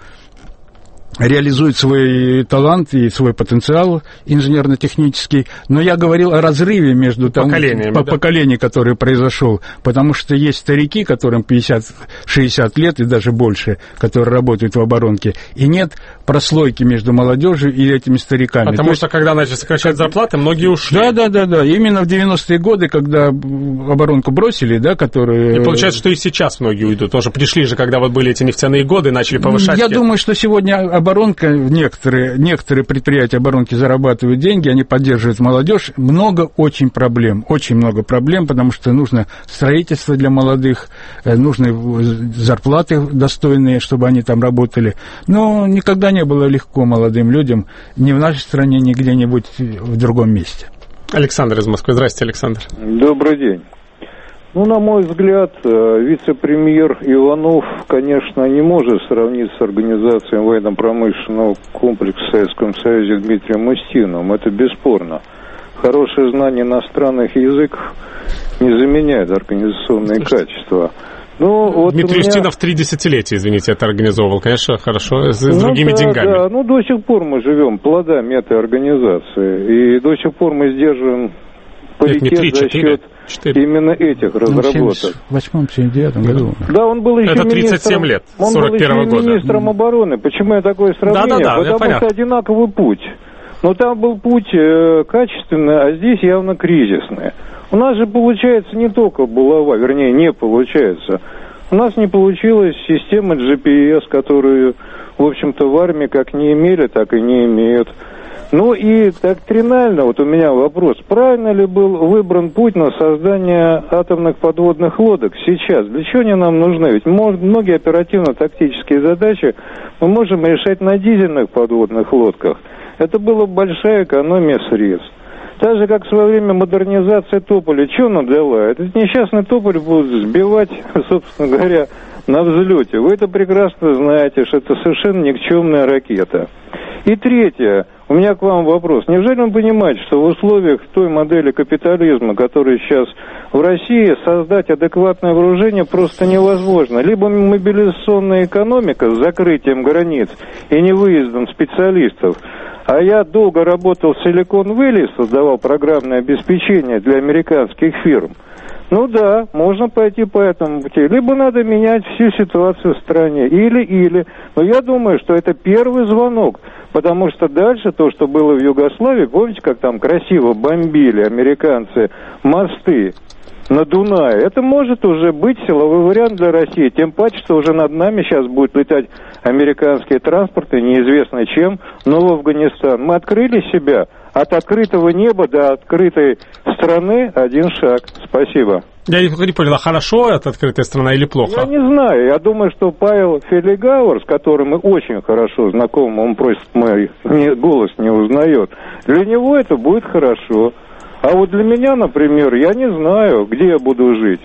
реализует свой талант и свой потенциал инженерно-технический. Но я говорил о разрыве между там, поколениями, по да. поколений, который произошел, потому что есть старики, которым пятьдесят-шестьдесят лет и даже больше, которые работают в оборонке, и нет прослойки между молодежью и этими стариками. Потому То что, есть, когда начали сокращать зарплаты, многие ушли. Да, да, да, да. Именно в девяностые годы, когда оборонку бросили, да, которые... И получается, что и сейчас многие уйдут. Тоже пришли же, когда вот были эти нефтяные годы, начали повышать... Я думаю, что сегодня оборонка, некоторые, некоторые предприятия оборонки зарабатывают деньги, они поддерживают молодежь. Много очень проблем, очень много проблем, потому что нужно строительство для молодых, нужны зарплаты достойные, чтобы они там работали. Но никогда не было легко молодым людям ни в нашей стране, ни где-нибудь в другом месте. Александр из Москвы. Здравствуйте, Александр. Добрый день. Ну, на мой взгляд, вице-премьер Иванов, конечно, не может сравниться с организацией военно-промышленного комплекса в Советском Союзе Дмитрием Устиновым. Это бесспорно. Хорошее знание иностранных языков не заменяет организационные качества. Ну, вот Дмитрий меня... Устинов три десятилетия, извините, это организовывал, конечно, хорошо, с, с ну, другими да, деньгами. Да, ну, до сих пор мы живем плодами этой организации, и до сих пор мы сдерживаем паритет за счет четыре именно этих разработок. В семьдесят восьмом — семьдесят девятом году. Да, он был еще это тридцать семь министром, лет, он сорок первого был еще года. министром обороны. Почему я такое сравнение? Да, да, да, потому что понятно. одинаковый путь. Но там был путь э, качественный, а здесь явно кризисный. У нас же получается не только булава, вернее, не получается. У нас не получилась система джи пи эс, которую, в общем-то, в армии как не имели, так и не имеют. Ну и доктринально, вот у меня вопрос, правильно ли был выбран путь на создание атомных подводных лодок сейчас? Для чего они нам нужны? Ведь многие оперативно-тактические задачи мы можем решать на дизельных подводных лодках. Это была большая экономия средств. Так же, как в свое время модернизация Тополя, что она дала? Этот несчастный Тополь будут сбивать, собственно говоря, на взлете. Вы это прекрасно знаете, что это совершенно никчемная ракета. И третье, у меня к вам вопрос. Неужели вы понимаете, что в условиях той модели капитализма, которая сейчас в России, создать адекватное вооружение просто невозможно? Либо мобилизационная экономика с закрытием границ и невыездом специалистов. А я долго работал в Silicon Valley, создавал программное обеспечение для американских фирм. Ну да, можно пойти по этому пути. Либо надо менять всю ситуацию в стране. Или-или. Но я думаю, что это первый звонок. Потому что дальше то, что было в Югославии, помните, как там красиво бомбили американцы мосты на Дунае, это может уже быть силовой вариант для России. Тем паче, что уже над нами сейчас будут летать американские транспорты, неизвестно чем, но в Афганистан. Мы открыли себя. От открытого неба до открытой страны один шаг. Спасибо. Я не понял, а хорошо это открытая страна или плохо? Я не знаю. Я думаю, что Павел Фелигауэр, с которым мы очень хорошо знакомы, он просит мой голос не узнает, для него это будет хорошо. А вот для меня, например, я не знаю, где я буду жить.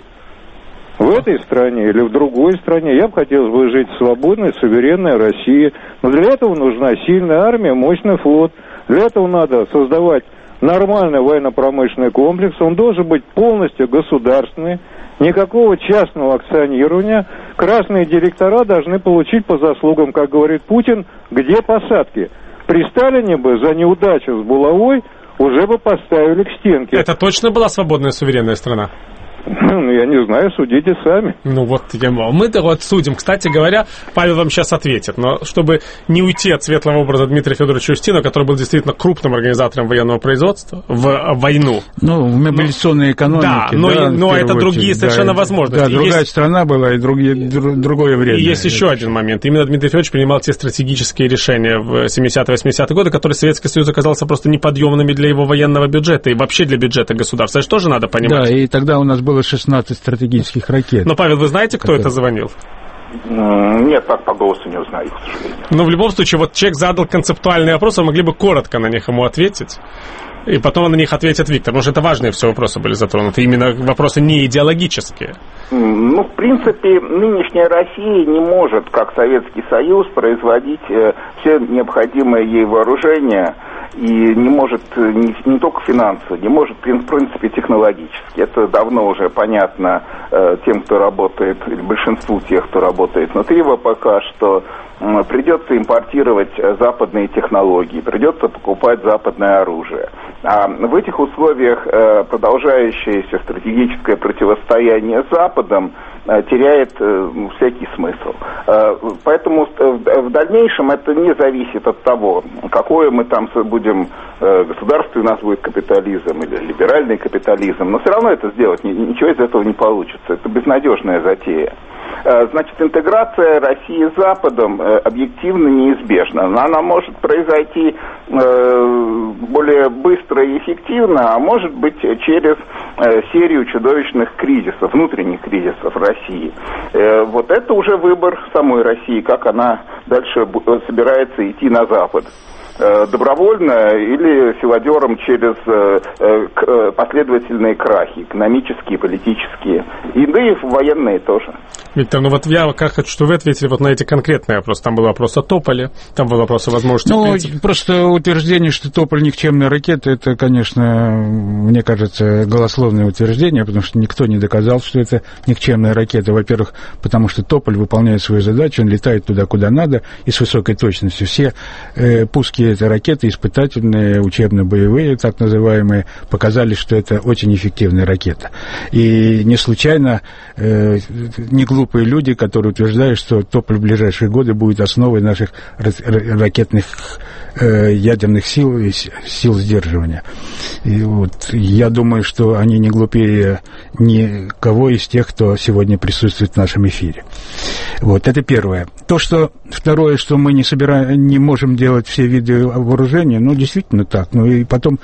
В этой стране или в другой стране. Я бы хотел бы жить в свободной, суверенной России. Но для этого нужна сильная армия, мощный флот. Для этого надо создавать нормальный военно-промышленный комплекс. Он должен быть полностью государственный. Никакого частного акционирования. Красные директора должны получить по заслугам, как говорит Путин, где посадки. При Сталине бы за неудачу с булавой уже бы поставили к стенке. Это точно была свободная суверенная страна? Ну, я не знаю, судите сами. Ну, вот мы-то вот судим. Кстати говоря, Павел вам сейчас ответит. Но чтобы не уйти от светлого образа Дмитрия Федоровича Устинова, который был действительно крупным организатором военного производства в войну. Ну, в мобилизационной экономике. Да, но, да, но это другие очередь, совершенно да, возможности. Да, другая есть, страна была и другие, друг, другое время. И есть еще один момент. Именно Дмитрий Федорович принимал те стратегические решения в семидесятые-восьмидесятые годы, которые Советский Союз оказался просто неподъемными для его военного бюджета и вообще для бюджета государства. Это же тоже надо понимать. Да, и тогда у нас было шестнадцать стратегических ракет. Но, Павел, вы знаете, кто это звонил? Нет, так по голосу не узнаю, к сожалению. Но в любом случае, вот человек задал концептуальные вопросы, вы могли бы коротко на них ему ответить. И потом на них ответит Виктор, потому что это важные все вопросы были затронуты, именно вопросы не идеологические. Ну, в принципе, нынешняя Россия не может, как Советский Союз, производить э, все необходимое ей вооружение, и не может не, не только финансово, не может, в принципе, технологически. Это давно уже понятно э, тем, кто работает, или большинству тех, кто работает внутри ВПК, что э, придется импортировать западные технологии, придется покупать западное оружие. А в этих условиях э, продолжающееся стратегическое противостояние с Западом э, теряет э, всякий смысл. Э, поэтому э, в дальнейшем это не зависит от того, какое мы там будем, э, государство у нас будет капитализм или либеральный капитализм, но все равно это сделать ничего из этого не получится. Это безнадежная затея. Значит, интеграция России с Западом объективно неизбежна. Она может произойти более быстро и эффективно, а может быть через серию чудовищных кризисов, внутренних кризисов России. Вот это уже выбор самой России, как она дальше собирается идти на Запад. Добровольно или силодером через последовательные крахи, экономические, политические, и да и военные тоже. Виктор, ну вот я как хочу, чтобы вы ответили вот на эти конкретные вопросы. Там был вопрос о Тополе, там был вопрос о возможности... Ну, принципе... просто утверждение, что Тополь никчемная ракета, это, конечно, мне кажется, голословное утверждение, потому что никто не доказал, что это никчемная ракета. Во-первых, потому что Тополь выполняет свою задачу, он летает туда, куда надо, и с высокой точностью. Все э, пуски все эти ракеты испытательные, учебно-боевые, так называемые, показали, что это очень эффективная ракета. И не случайно э, не глупые люди, которые утверждают, что топливо в ближайшие годы будет основой наших ракетных э, ядерных сил и сил сдерживания. И вот я думаю, что они не глупее никого из тех, кто сегодня присутствует в нашем эфире. Вот, это первое. То, что второе, что мы не собираем, не можем делать все виды вооружения, ну, действительно так. Ну, и потом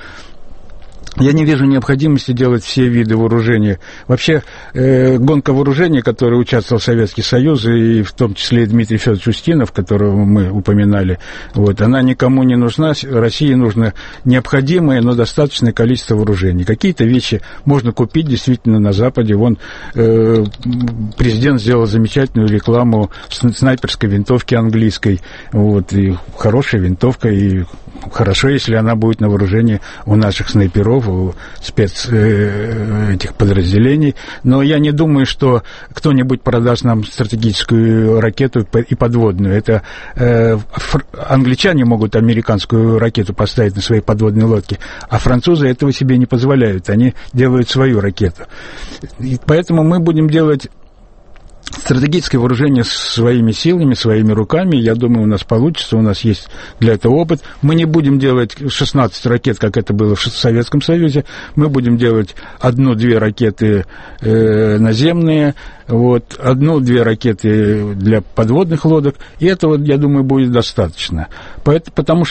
я не вижу необходимости делать все виды вооружения. Вообще, э, гонка вооружения, в которой участвовал Советский Союз, и в том числе и Дмитрий Федорович Устинов, которого мы упоминали, вот, она никому не нужна. России нужно необходимое, но достаточное количество вооружений. Какие-то вещи можно купить действительно на Западе. Вон, э, президент сделал замечательную рекламу снайперской винтовки английской. Вот, и хорошая винтовка, и хорошо, если она будет на вооружении у наших снайперов, у спец э, этих подразделений. Но я не думаю, что кто-нибудь продаст нам стратегическую ракету и подводную. Это э, фр- англичане могут американскую ракету поставить на свои подводные лодки, а французы этого себе не позволяют. Они делают свою ракету. И поэтому мы будем делать стратегическое вооружение своими силами, своими руками. Я думаю, у нас получится, у нас есть для этого опыт. Мы не будем делать шестнадцать ракет, как это было в Советском Союзе. Мы будем делать одну-две ракеты э, наземные, вот, одну-две ракеты для подводных лодок. И этого, я думаю, будет достаточно. Поэтому, потому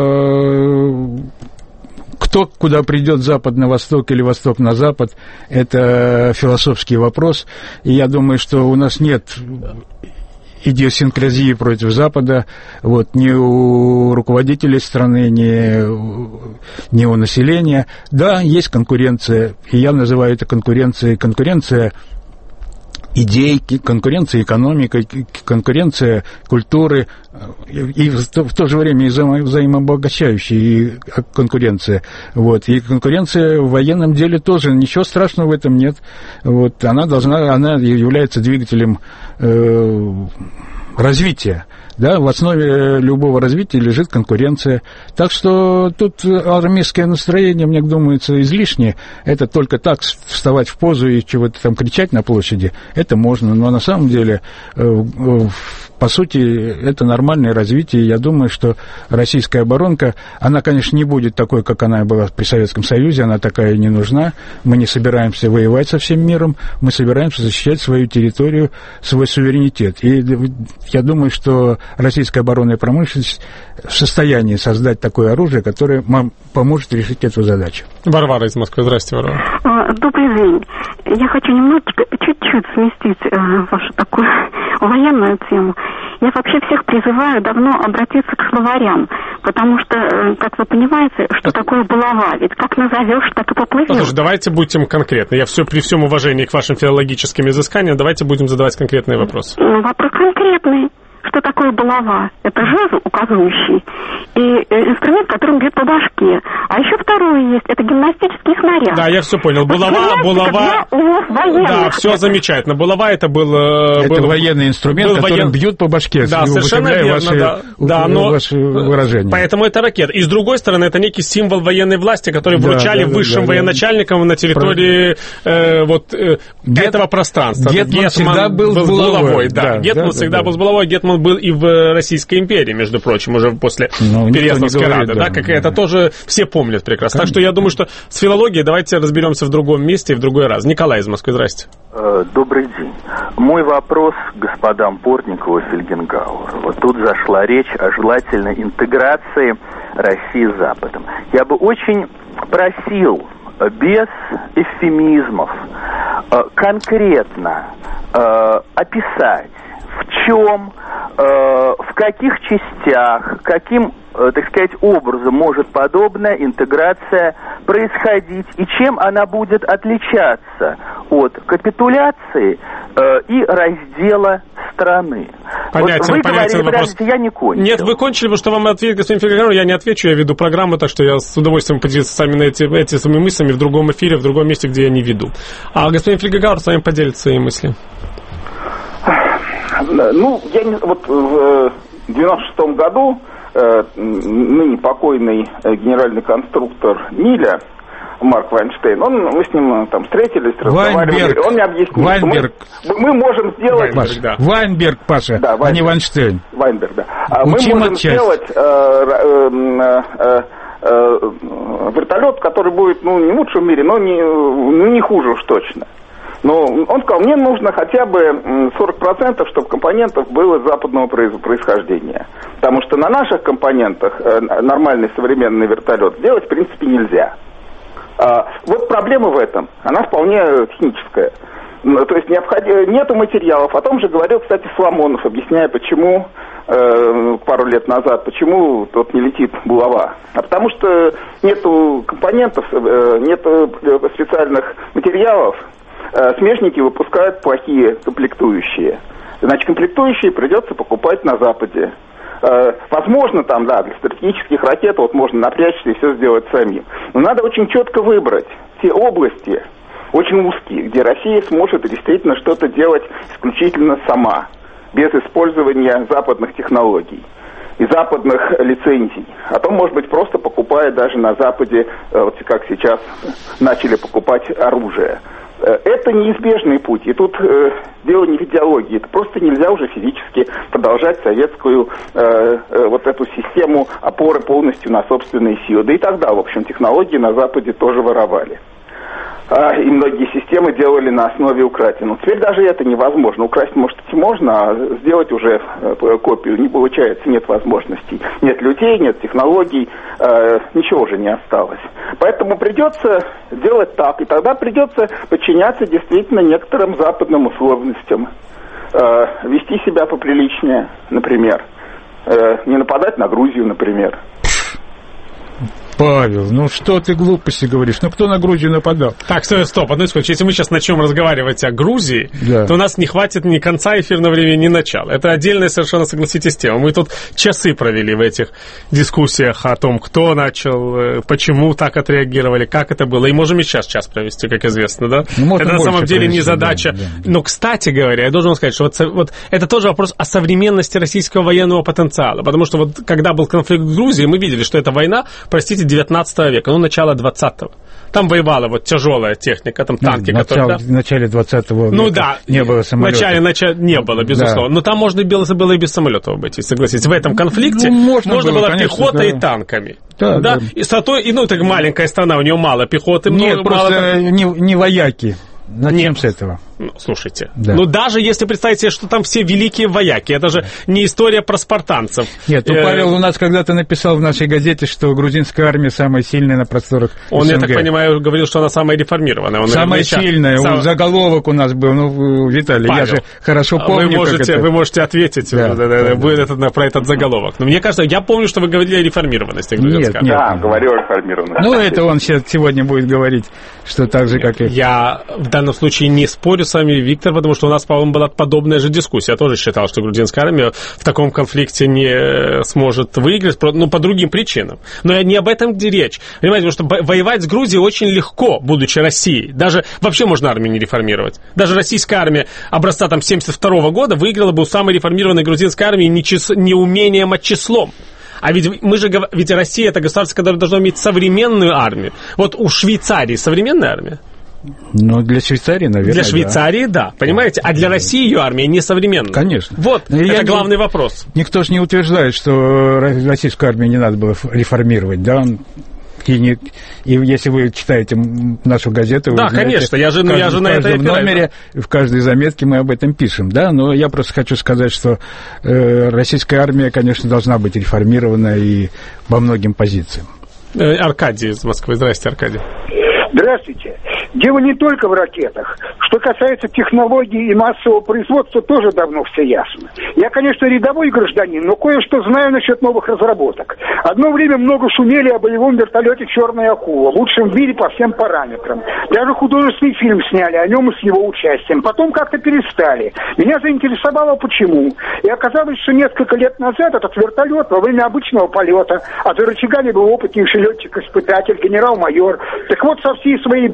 что кто куда придет, запад на восток или восток на запад, это философский вопрос. И я думаю, что у нас нет идиосинкразии против Запада, вот, ни у руководителей страны, ни, ни у населения. Да, есть конкуренция, и я называю это конкуренцией. Конкуренция идей, конкуренция экономики, конкуренция культуры, и в то же время и взаимообогащающая конкуренция. Вот. И конкуренция в военном деле тоже, ничего страшного в этом нет. Вот. Она должна, она является двигателем э, развития. Да, в основе любого развития лежит конкуренция. Так что тут армейское настроение, мне думается, излишнее. Это только так вставать в позу и чего-то там кричать на площади, это можно. Но на самом деле, по сути, это нормальное развитие. Я думаю, что российская оборонка, она, конечно, не будет такой, как она была при Советском Союзе, она такая не нужна. Мы не собираемся воевать со всем миром, мы собираемся защищать свою территорию, свой суверенитет. И я думаю, что российская оборонная промышленность в состоянии создать такое оружие, которое вам поможет решить эту задачу. Варвара из Москвы. Здравствуйте, Варвара. Добрый день. Я хочу немножечко, чуть-чуть сместить э, вашу такую военную тему. Я вообще всех призываю давно обратиться к словарям, потому что, э, как вы понимаете, что это... такое булава? Ведь как назовешь, так и поплывешь. Послушай, давайте будем конкретны. Я все при всем уважении к вашим филологическим изысканиям, давайте будем задавать конкретные вопросы. Ну, вопрос конкретный. Что такое булава? Это жезл указывающий и инструмент, которым бьют по башке. А еще второе есть, это гимнастический снаряд. Да, я все понял. Булава, булава. Да, все замечательно. Булава это был... Это был, военный инструмент, был которым воен... бьют по башке. Да, совершенно верно. Ваши, да, да, но... ваши выражения. Поэтому это ракета. И с другой стороны, это некий символ военной власти, который да, вручали да, высшим да, военачальникам да. на территории э, вот, э, Гет... этого пространства. Гетман, Гетман всегда был, был с булавой. Да, да, Гетман да, всегда да, был с булавой. Гетман был и в Российской империи, между прочим, уже после ну, Переяславской Рады, да, да, как да. это тоже все помнят прекрасно. Конечно. Так что я думаю, что с филологией давайте разберемся в другом месте и в другой раз. Николай из Москвы, здрасте. Добрый день. Мой вопрос к господам Портникову и Фельгенгауэру. Вот тут зашла речь о желательной интеграции России с Западом. Я бы очень просил без эвфемизмов конкретно описать, в чем, э, в каких частях, каким, э, так сказать, образом может подобная интеграция происходить и чем она будет отличаться от капитуляции э, и раздела страны. Понятен, вот вы понятен говорили, вопрос. Я не кончил. Нет, вы кончили, потому что вам ответить, господин Фельгенгауэр, я не отвечу, я веду программу, так что я с удовольствием поделюсь с вами на эти, эти своими мыслями в другом эфире, в другом месте, где я не веду. А господин Фельгенгауэр с вами поделится свои мысли. Ну, я не, вот в девяносто шестом году, э, ныне покойный э, генеральный конструктор Миля, Марк Вайнштейн, он, мы с ним там встретились, разговаривали, Вайнберг. он мне объяснил, Вайнберг. что мы, мы можем сделать... Вайнберг, да. Вайнберг, Паша, да, Вайнберг. а не Вайнштейн. Вайнберг, да. А мы Учим можем отчасти. сделать э, э, э, э, вертолет, который будет, ну, не в лучшем мире, но не, ну, не хуже уж точно. Но он сказал, мне нужно хотя бы сорок процентов, чтобы компонентов было западного происхождения. Потому что на наших компонентах нормальный современный вертолет сделать в принципе нельзя. А, вот проблема в этом. Она вполне техническая. То есть необходимо, нету материалов. О том же говорил, кстати, Соломонов, объясняя, почему э, пару лет назад, почему тут не летит булава. А потому что нету компонентов, э, нету специальных материалов. Э, смежники выпускают плохие комплектующие. Значит, комплектующие придется покупать на Западе. Возможно, там, да, для стратегических ракет вот можно напрячься и все сделать самим. Но надо очень четко выбрать те области, очень узкие, где Россия сможет действительно что-то делать исключительно сама, без использования западных технологий и западных лицензий. А то, может быть, просто покупая даже на Западе, вот как сейчас начали покупать оружие. Это неизбежный путь. И тут э, дело не в идеологии. Это просто нельзя уже физически продолжать советскую э, э, вот эту систему опоры полностью на собственные силы. Да и тогда, в общем, технологии на Западе тоже воровали. А, и многие системы делали на основе украденного. Но теперь даже это невозможно. Украсть, может, и можно, а сделать уже э, копию не получается, нет возможностей. Нет людей, нет технологий, э, ничего уже не осталось. Поэтому придется делать так, и тогда придется подчиняться действительно некоторым западным условностям. Э, вести себя поприличнее, например. Э, не нападать на Грузию, например. Павел, ну что ты глупости говоришь? Ну кто на Грузию нападал? Так, стой, стоп, одну секунду. Если мы сейчас начнем разговаривать о Грузии, да, то у нас не хватит ни конца эфирного времени, ни начала. Это отдельная совершенно, согласитесь, тема. Мы тут часы провели в этих дискуссиях о том, кто начал, почему так отреагировали, как это было. И можем и сейчас час провести, как известно, да? Ну, это на самом деле провести, не задача. Да, да. Но, кстати говоря, я должен сказать, что вот, вот это тоже вопрос о современности российского военного потенциала. Потому что вот когда был конфликт в Грузии, мы видели, что эта война, простите, девятнадцатого века, ну, начало двадцатого. Там воевала вот тяжелая техника, там танки, ну, которые... Да? В начале двадцатого века ну, да, не было самолетов. В начале, начале не было, безусловно. Да. Но там можно было, было и без самолетов обойтись, согласитесь. В этом конфликте ну, можно, можно было, было конечно, пехотой да. и танками. Да, да. да. И, сато, и, ну, так маленькая страна, у нее мало пехоты. Нет, много, просто мало... не, не вояки. Начнем Нет. с этого. Ну, слушайте, да. ну даже если представить себе, что там все великие вояки, это же не история про спартанцев. Нет, ну Павел у нас когда-то написал в нашей газете, что грузинская армия самая сильная на просторах Он, СНГ. Я так понимаю, говорил, что она самая реформированная. Он самая сильная, Сам... заголовок у нас был, ну, Виталий, Павел, я же хорошо помню. Вы можете, это... вы можете ответить да, да, да, да. Это, про этот заголовок. Но мне кажется, я помню, что вы говорили о реформированности грузинской армии. Да, говорю о реформированности. Ну, это он сегодня будет говорить, что так же, как и... Я в данном случае не спорю с вами, Виктор, потому что у нас, по-моему, была подобная же дискуссия. Я тоже считал, что грузинская армия в таком конфликте не сможет выиграть, ну, по другим причинам. Но не об этом где речь. Понимаете, потому что воевать с Грузией очень легко, будучи Россией. Даже вообще можно армию не реформировать. Даже российская армия образца там семьдесят второго года выиграла бы у самой реформированной грузинской армии не, чис... не умением, а числом. А ведь мы же ведь Россия это государство, которое должно иметь современную армию. Вот у Швейцарии современная армия. Ну, для Швейцарии, наверное, Для Швейцарии, да, да понимаете? А для России ее армия не современная. Конечно. Вот, Но это главный не, вопрос. Никто же не утверждает, что российскую армию не надо было реформировать, да? И, не, и если вы читаете нашу газету... Да, вы знаете, конечно, я же, каждый, я же на это и опираюсь. В номере, в каждой заметке мы об этом пишем, да? Но я просто хочу сказать, что э, российская армия, конечно, должна быть реформирована и по многим позициям. Аркадий из Москвы. Здрасте, Аркадий. Здравствуйте. Дело не только в ракетах. Что касается технологий и массового производства, тоже давно все ясно. Я, конечно, рядовой гражданин, но кое-что знаю насчет новых разработок. Одно время много шумели о боевом вертолете «Черная акула», лучшем в мире по всем параметрам. Даже художественный фильм сняли о нем и с его участием. Потом как-то перестали. Меня заинтересовало, почему. И оказалось, что несколько лет назад этот вертолет во время обычного полета, а за рычагами был опытнейший летчик-испытатель, генерал-майор. Так вот, со всей своей боевой живой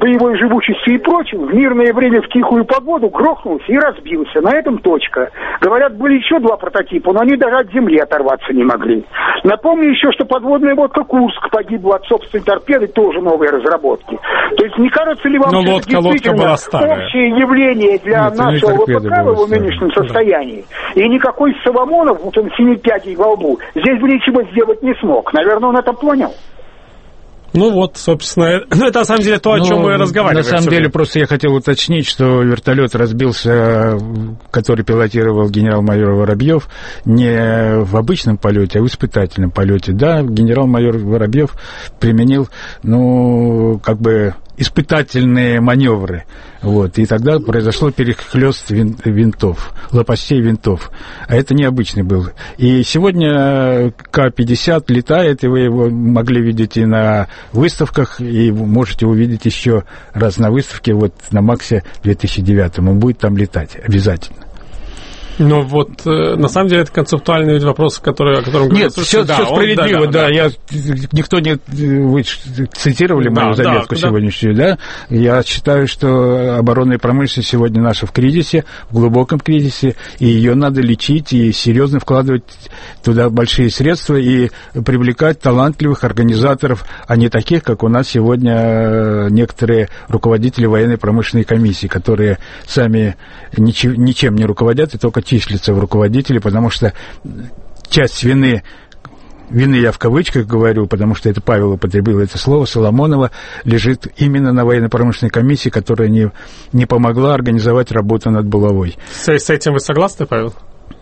живучести и прочим, в мирное время в тихую погоду грохнулся и разбился. На этом точка. Говорят, были еще два прототипа, но они даже от земли оторваться не могли. Напомню еще, что подводная лодка «Курск» погибла от собственной торпеды, тоже новые разработки. То есть не кажется ли вам, но что лодка, это действительно общее явление для Нет, нашего ВПК в его нынешнем состоянии? И никакой Соломонов, вот он синепядей во лбу, здесь бы ничего сделать не смог. Наверное, он это понял. Ну вот, собственно, ну, это на самом деле то, о ну, чем мы разговариваем. На самом деле, просто я хотел уточнить, что вертолет разбился, который пилотировал генерал-майор Воробьев, не в обычном полете, а в испытательном полете. Да, генерал-майор Воробьев применил, ну, как бы испытательные маневры. Вот, и тогда произошло перехлёст вин, винтов, лопастей винтов. А это необычный был. И сегодня Ка пятьдесят летает, и вы его могли видеть и на выставках, и можете увидеть еще раз на выставке, вот на МАКСе две тысячи девятом. Он будет там летать обязательно. Ну вот, э, на самом деле, это концептуальный вопрос, который, о котором говорят. Нет, все, да, все справедливо, он, да, да, да, да. Я, никто не... Вы цитировали да, мою заметку да, сегодняшнюю, да. да? Я считаю, что оборонная промышленность сегодня наша в кризисе, в глубоком кризисе, и ее надо лечить, и серьезно вкладывать туда большие средства, и привлекать талантливых организаторов, а не таких, как у нас сегодня некоторые руководители военной промышленной комиссии, которые сами ничем, ничем не руководят, и только числится в руководителе, потому что часть вины, вины я в кавычках говорю, потому что это Павел употребил это слово, Соломонова, лежит именно на военно-промышленной комиссии, которая не, не помогла организовать работу над булавой. С, с этим вы согласны, Павел?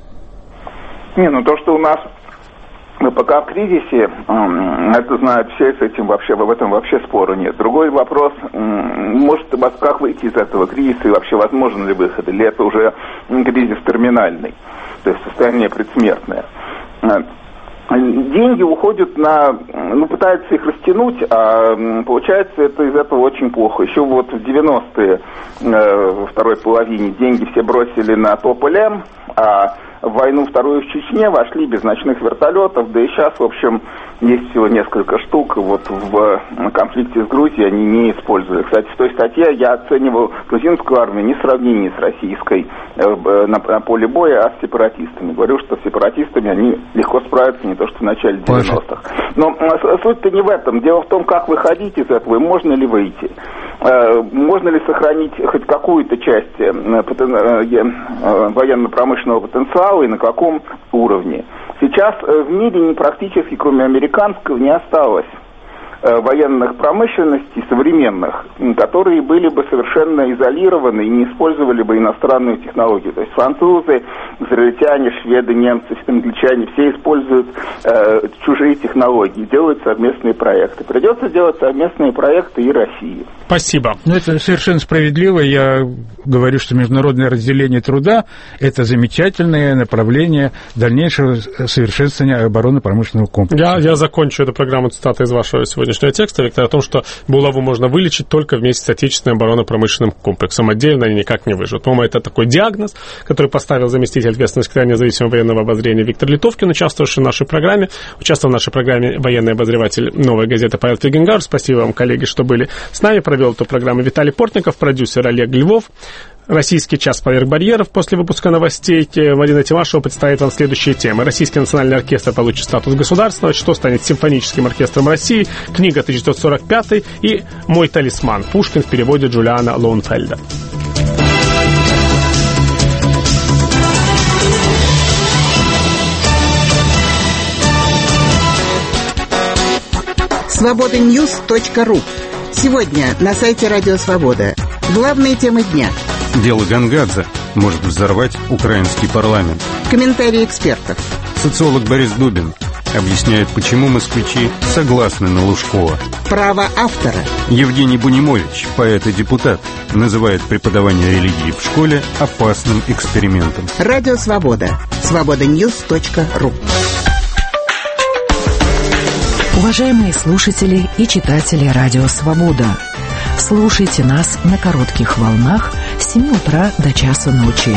Не, ну то, что у нас ВПК в кризисе, это знают все, с этим вообще, в этом вообще спора нет. Другой вопрос, может, как выйти из этого кризиса и вообще возможен ли выход, или это уже кризис терминальный, то есть состояние предсмертное. Деньги уходят на, ну, пытаются их растянуть, а получается это из этого очень плохо. Еще вот в девяностые, во второй половине, деньги все бросили на Тополь-М, а в войну вторую в Чечне вошли без ночных вертолетов, да и сейчас, в общем, есть всего несколько штук, вот в конфликте с Грузией они не использовали. Кстати, в той статье я оценивал грузинскую армию не в сравнении с российской э, на, на поле боя, а с сепаратистами. Говорю, что с сепаратистами они легко справятся, не то что в начале девяностых. Но э, суть-то не в этом. Дело в том, как выходить из этого и можно ли выйти. Э, можно ли сохранить хоть какую-то часть э, потен, э, э, военно-промышленного потенциала, и на каком уровне. Сейчас в мире практически, кроме американского, не осталось военных промышленностей современных, которые были бы совершенно изолированы и не использовали бы иностранную технологию. То есть французы, израильтяне, шведы, немцы, англичане все используют э, чужие технологии, делают совместные проекты. Придется делать совместные проекты и России. Спасибо. Ну, это совершенно справедливо. Я говорю, что международное разделение труда – это замечательное направление дальнейшего совершенствования оборонно-промышленного комплекса. Я, я закончу эту программу цитатой из вашего сегодняшнего текста, Виктор, о том, что булаву можно вылечить только вместе с отечественным оборонно-промышленным комплексом. Отдельно они никак не выживут. По-моему, это такой диагноз, который поставил заместитель ответственного секретаря независимого военного обозрения Виктор Литовкин, участвовавший в нашей программе. Участвовал в нашей программе военный обозреватель «Новой газеты» Павел Фигенгауэр. Спасибо вам, коллеги, что были с нами. Провел эту программу Виталий Портников, продюсер Олег Львов. Российский час поверх барьеров. После выпуска новостей Марина Тимашева представит вам следующие темы. Российский национальный оркестр получит статус государственного. Что станет симфоническим оркестром России? Книга тысяча девятьсот сорок пятый и «Мой талисман». Пушкин в переводе Джулиана Лоунфельда. свобода ньюс точка ру. Сегодня на сайте Радио Свобода. Главные темы дня. Дело Гангадзе может взорвать украинский парламент. Комментарии экспертов. Социолог Борис Дубин объясняет, почему москвичи согласны на Лужкова. Право автора. Евгений Бунимович, поэт и депутат, называет преподавание религии в школе опасным экспериментом. Радио Свобода. свобода ньюс точка ру. Уважаемые слушатели и читатели Радио Свобода, слушайте нас на коротких волнах с семи утра до часу ночи.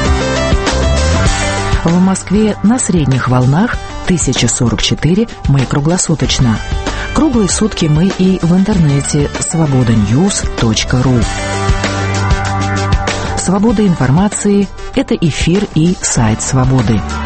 В Москве на средних волнах тысяча сорок четыре мы круглосуточно, Круглые сутки мы и в интернете свобода ньюс точка ру. Свобода информации – это эфир и сайт «Свободы».